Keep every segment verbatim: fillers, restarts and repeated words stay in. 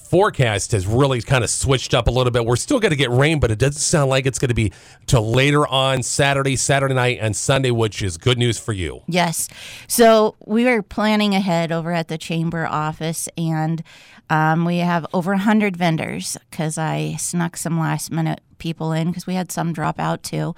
forecast has really kind of switched up a little bit. We're still going to get rain, but it doesn't sound like it's going to be till later on Saturday, Saturday night, and Sunday, which is good news for you. Yes. So we were planning ahead over at the chamber office, and um, we have over one hundred vendors because I snuck some last-minute people in because we had some drop out too.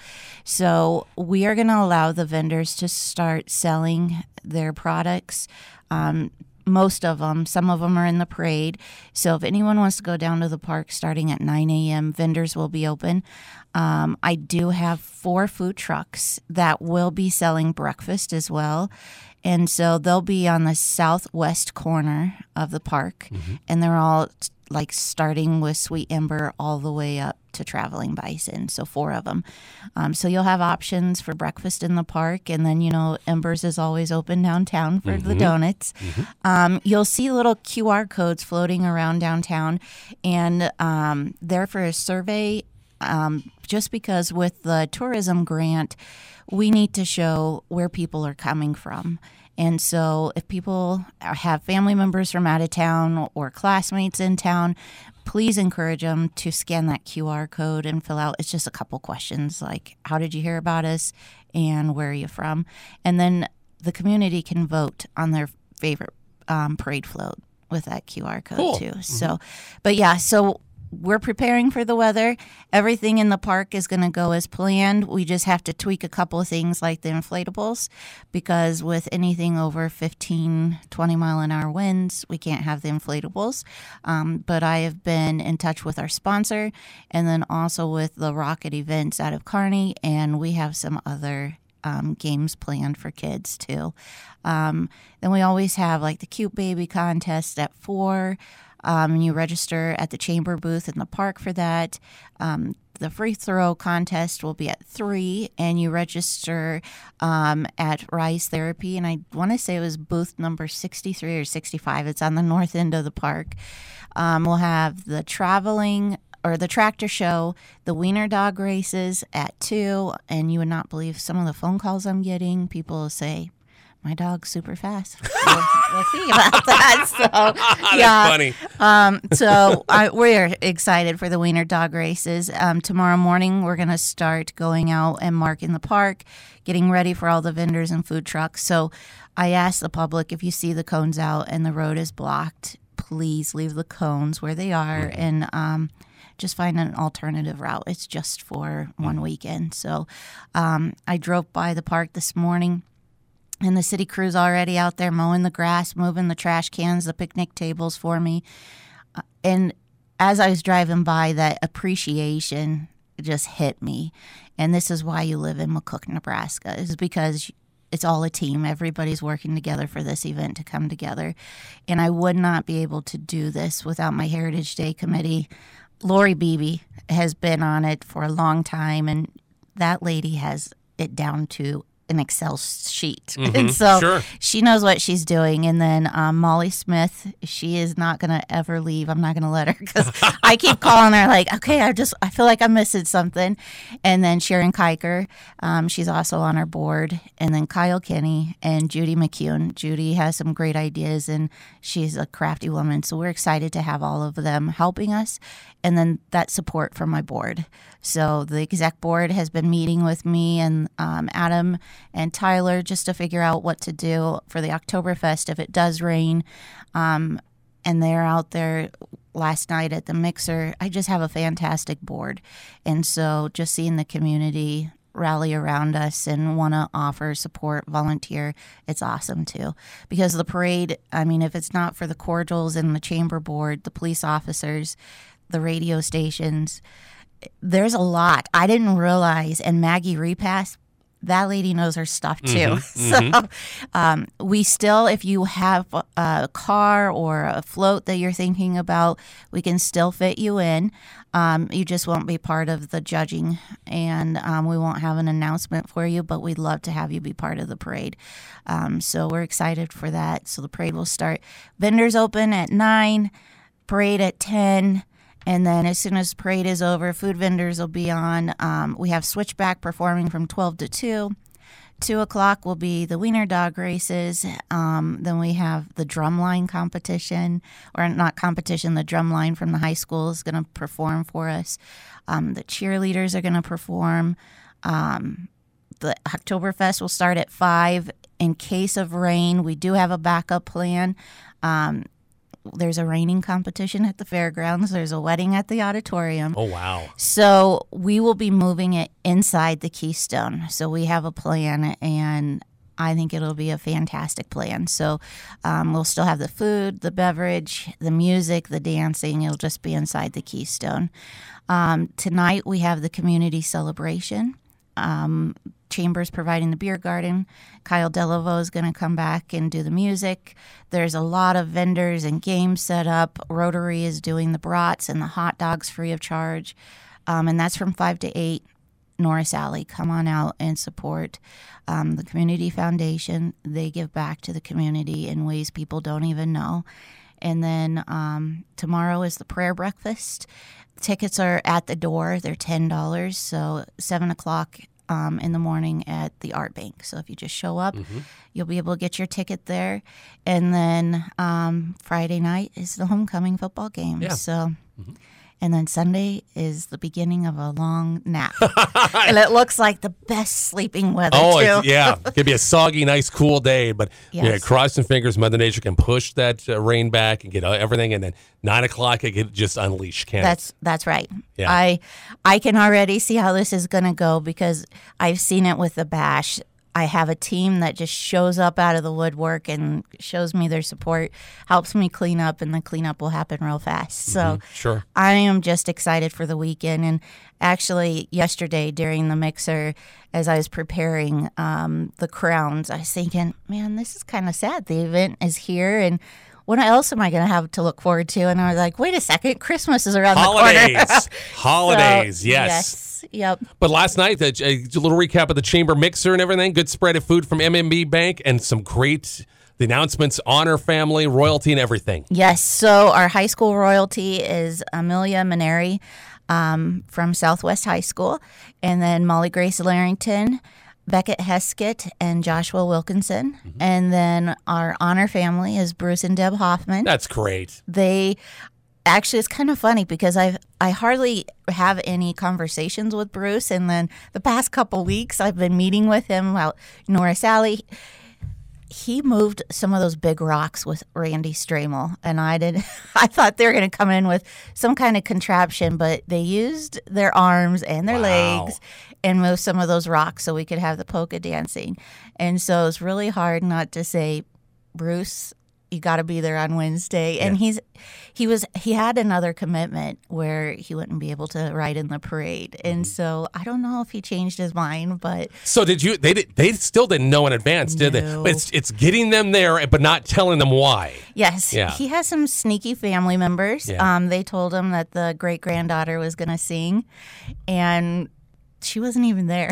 So we are going to allow the vendors to start selling their products. Um, most of them, some of them are in the parade. So if anyone wants to go down to the park starting at nine a.m., vendors will be open. Um, I do have four food trucks that will be selling breakfast as well. And so they'll be on the southwest corner of the park. Mm-hmm. And they're all like starting with Sweet Ember all the way up to Traveling Bison, so four of them. Um, so you'll have options for breakfast in the park, and then, you know, Embers is always open downtown for mm-hmm. the donuts. Mm-hmm. Um, you'll see little Q R codes floating around downtown, and um, they're for a survey, um, just because with the tourism grant, we need to show where people are coming from. And so if people have family members from out of town or classmates in town, please encourage them to scan that Q R code and fill out. It's just a couple questions like, how did you hear about us and where are you from? And then the community can vote on their favorite um, parade float with that Q R code cool. too. Mm-hmm. So, but yeah, so we're preparing for the weather. Everything in the park is going to go as planned. We just have to tweak a couple of things like the inflatables, because with anything over fifteen, twenty mile an hour winds, we can't have the inflatables. Um, but I have been in touch with our sponsor and then also with the Rocket Events out of Kearney, and we have some other Um, games planned for kids too. Um, then we always have like the Cute Baby contest at four. Um, you register at the chamber booth in the park for that. Um, the free throw contest will be at three, and you register um, at Rise Therapy. And I want to say it was booth number sixty-three or sixty-five. It's on the north end of the park. Um, we'll have the traveling or the tractor show, the wiener dog races at two, and you would not believe some of the phone calls I'm getting. People say, my dog's super fast. We'll, we'll see about that. So, That's yeah. funny. Um, so I, we're excited for the wiener dog races. Um, tomorrow morning, we're going to start going out and marking the park, getting ready for all the vendors and food trucks. So I ask the public, if you see the cones out and the road is blocked, please leave the cones where they are mm-hmm. and um, just find an alternative route. It's just for one weekend. So um, I drove by the park this morning, and the city crew's already out there mowing the grass, moving the trash cans, the picnic tables for me. Uh, and as I was driving by, that appreciation just hit me. And this is why you live in McCook, Nebraska, is because it's all a team. Everybody's working together for this event to come together. And I would not be able to do this without my Heritage Day Committee. Lori Beebe has been on it for a long time, and that lady has it down to an Excel sheet. Mm-hmm, and so sure. she knows what she's doing. And then um, Molly Smith, she is not going to ever leave. I'm not going to let her, because I keep calling her like, okay, I just, I feel like I'm missing something. And then Sharon Kiker, um, she's also on our board. And then Kyle Kinney and Judy McCune. Judy has some great ideas, and she's a crafty woman. So we're excited to have all of them helping us. And then that support from my board. So the exec board has been meeting with me and um, Adam and Tyler just to figure out what to do for the Oktoberfest if it does rain. Um, and they're out there last night at the mixer. I just have a fantastic board. And so just seeing the community rally around us and want to offer support, volunteer, it's awesome too. Because the parade, I mean, if it's not for the cordials and the chamber board, the police officers, the radio stations, there's a lot. I didn't realize, and Maggie Repass, that lady knows her stuff too. Mm-hmm, so mm-hmm. Um, we still, if you have a car or a float that you're thinking about, we can still fit you in. Um, you just won't be part of the judging, and um, we won't have an announcement for you, but we'd love to have you be part of the parade. Um, so we're excited for that. So the parade will start. Vendors open at nine, parade at ten. And then as soon as parade is over, food vendors will be on. Um, we have Switchback performing from twelve to two. two o'clock will be the wiener dog races. Um, then we have the drumline competition, or not competition, the drumline from the high school is going to perform for us. Um, the cheerleaders are going to perform. Um, the Oktoberfest will start at five. In case of rain, we do have a backup plan. Um, there's a raining competition at the fairgrounds. There's a wedding at the auditorium. Oh, wow. So we will be moving it inside the Keystone. So we have a plan, and I think it'll be a fantastic plan. So um, we'll still have the food, the beverage, the music, the dancing. It'll just be inside the Keystone. Um, tonight we have the community celebration. Um, Chambers providing the beer garden. Kyle Delaveau is going to come back and do the music. There's a lot of vendors and games set up. Rotary is doing the brats and the hot dogs free of charge. Um, and that's from five to eight. Norris Alley, come on out and support um, the Community Foundation. They give back to the community in ways people don't even know. And then um, tomorrow is the prayer breakfast. Tickets are at the door. They're ten dollars. So seven o'clock um, in the morning at the Art Bank. So if you just show up, mm-hmm. you'll be able to get your ticket there. And then um, Friday night is the homecoming football game. Yeah. So, mm-hmm. And then Sunday is the beginning of a long nap. And it looks like the best sleeping weather, oh, too. It's, yeah. It could be a soggy, nice, cool day. But yes. yeah, cross some fingers, Mother Nature can push that uh, rain back and get everything. And then nine o'clock, it can just unleash, can't That's it? That's right. Yeah. I, I can already see how this is going to go because I've seen it with the Bash. I have a team that just shows up out of the woodwork and shows me their support, helps me clean up, and the cleanup will happen real fast. So mm-hmm. Sure. I am just excited for the weekend. And actually, yesterday during the mixer, as I was preparing um, the crowns, I was thinking, man, this is kind of sad. The event is here, and what else am I going to have to look forward to? And I was like, wait a second, Christmas is around Holidays. the corner. Holidays, so, yes. yes. Yep. But last night, a, a little recap of the chamber mixer and everything. Good spread of food from M M B Bank and some great the announcements, honor family, royalty, and everything. Yes. So our high school royalty is Amelia Maneri um, from Southwest High School, and then Molly Grace Larrington, Beckett Heskett, and Joshua Wilkinson. Mm-hmm. And then our honor family is Bruce and Deb Hoffman. That's great. They actually, it's kind of funny because I I hardly have any conversations with Bruce, and then the past couple weeks I've been meeting with him out Norris Alley. He moved some of those big rocks with Randy Stramel, and I did. I thought they were going to come in with some kind of contraption, but they used their arms and their wow. legs and moved some of those rocks so we could have the polka dancing. And so it's really hard not to say, Bruce, you got to be there on Wednesday. And yeah. he's he was he had another commitment where he wouldn't be able to ride in the parade. Mm-hmm. And so I don't know if he changed his mind, but so did you? They did. They still didn't know in advance, did no. they? But it's it's getting them there, but not telling them why. Yes. Yeah. He has some sneaky family members. Yeah. Um, they told him that the great granddaughter was going to sing, and she wasn't even there.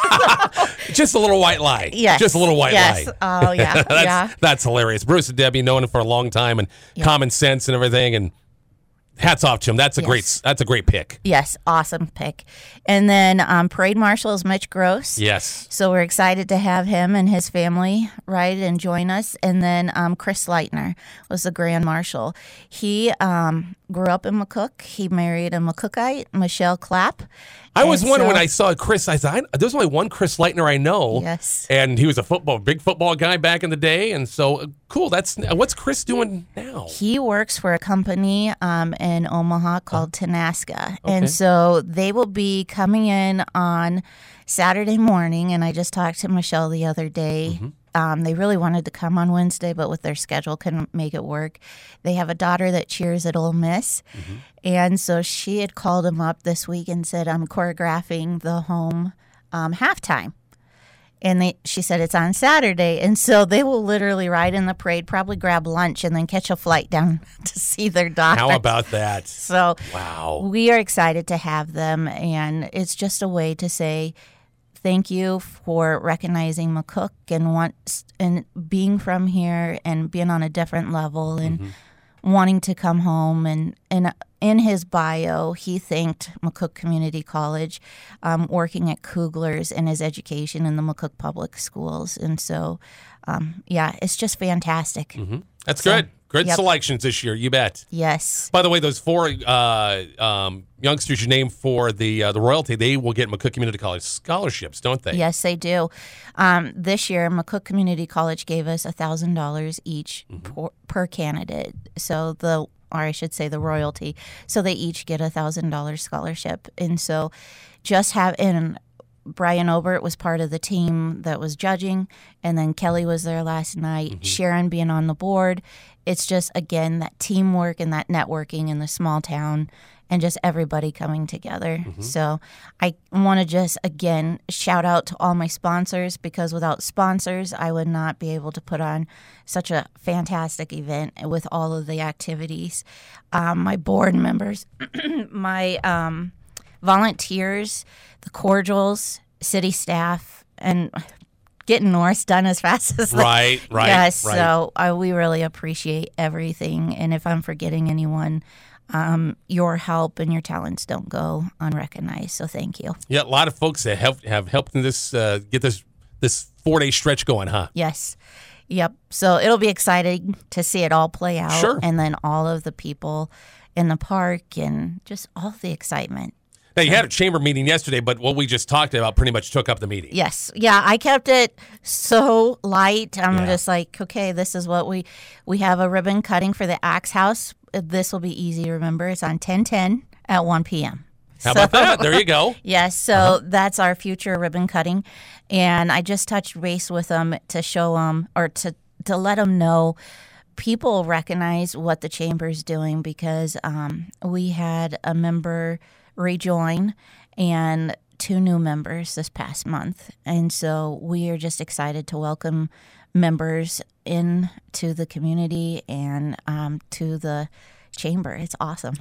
Just a little white lie. Yes. Just a little white yes. lie. Oh, yeah. that's, yeah. that's hilarious. Bruce and Debbie, known him for a long time and yeah. common sense and everything. And hats off to him. That's a yes. great That's a great pick. Yes. Awesome pick. And then um, Parade Marshal is Mitch Gross. Yes. So we're excited to have him and his family ride and join us. And then um, Chris Leitner was the Grand Marshal. He um, grew up in McCook. He married a McCookite, Michelle Clapp. I was and wondering so, when I saw Chris, I thought, there's only one Chris Leitner I know. Yes. And he was a football, big football guy back in the day. And so, uh, cool. That's what's Chris doing now? He works for a company um, in Omaha called oh. Tenaska. Okay. And so they will be coming in on Saturday morning. And I just talked to Michelle the other day. Mm-hmm. Um, they really wanted to come on Wednesday, but with their schedule couldn't make it work. They have a daughter that cheers at Ole Miss. Mm-hmm. And so she had called him up this week and said, I'm choreographing the home um, halftime. And they, she said it's on Saturday. And so they will literally ride in the parade, probably grab lunch, and then catch a flight down to see their daughter. How about that? So wow. we are excited to have them. And it's just a way to say, thank you for recognizing McCook and want and being from here and being on a different level. And mm-hmm. wanting to come home. And, and in his bio, he thanked McCook Community College, um, working at Kugler's, and his education in the McCook Public Schools. And so, um, yeah, it's just fantastic. Mm-hmm. That's So, good. Good yep. selections this year, you bet. Yes. By the way, those four uh, um, youngsters you named for the uh, the royalty, they will get McCook Community College scholarships, don't they? Yes, they do. Um, this year, McCook Community College gave us one thousand dollars each Mm-hmm. per, per candidate. So the, or I should say the royalty. So they each get a one thousand dollars scholarship. And so just have, and Brian Obert was part of the team that was judging, and then Kelly was there last night, Mm-hmm. Sharon being on the board. It's just, again, that teamwork and that networking in the small town and just everybody coming together. Mm-hmm. So I want to just, again, shout out to all my sponsors, because without sponsors, I would not be able to put on such a fantastic event with all of the activities. Um, my board members, my um, volunteers, the cordials, city staff, and getting Norris done as fast as they- Right, right, Yes, right. so I, we really appreciate everything. And if I'm forgetting anyone, um, your help and your talents don't go unrecognized. So thank you. Yeah, a lot of folks that have, have helped in this uh, get this this four day stretch going, huh? Yes. Yep. So it'll be exciting to see it all play out. Sure. And then all of the people in the park and just all the excitement. Now, you had a chamber meeting yesterday, but what we just talked about pretty much took up the meeting. Yes. Yeah, I kept it so light. I'm Yeah. just like, okay, this is what we we have a ribbon cutting for the Axe House. This will be easy to remember. It's on ten ten at one p.m. How about that? There you go. Yes, so Uh-huh. that's our future ribbon cutting. And I just touched base with them to show them, or to, to let them know people recognize what the chamber's doing, because um, we had a member rejoin and two new members this past month. And so we are just excited to welcome members into the community and um, to the chamber. It's awesome.